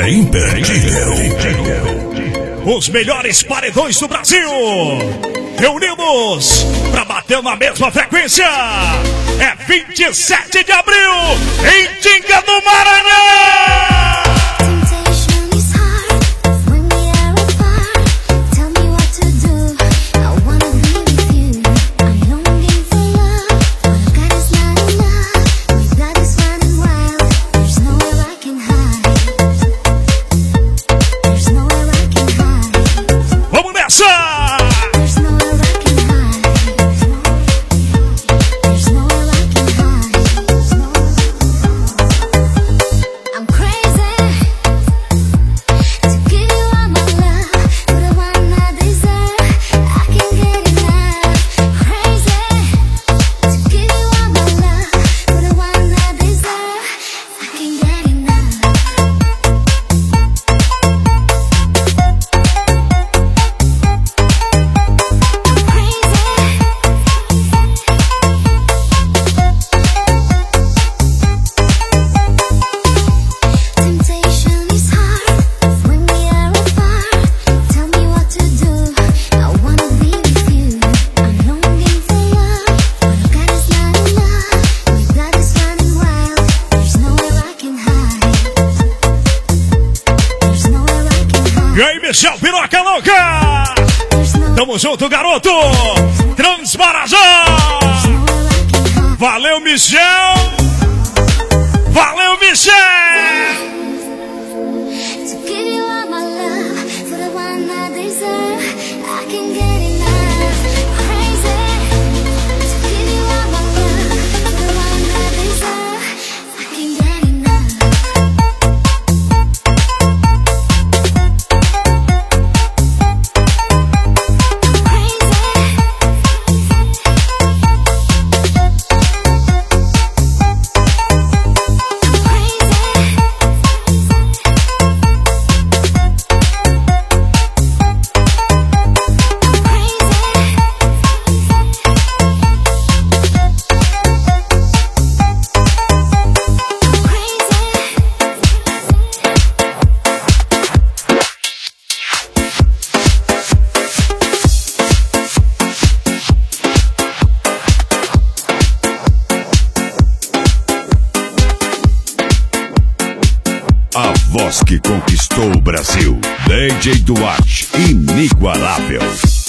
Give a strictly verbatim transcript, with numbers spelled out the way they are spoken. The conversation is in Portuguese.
é imperdível. Os melhores paredões do Brasil reunidos para bater na mesma frequência. É vinte e sete de abril em Tinga do Maranhão. Michel Piroca Louca! Tamo junto, garoto! Transmarajá! Valeu, Michel! Valeu, Michel! A voz que conquistou o Brasil, D J Duarte, inigualável.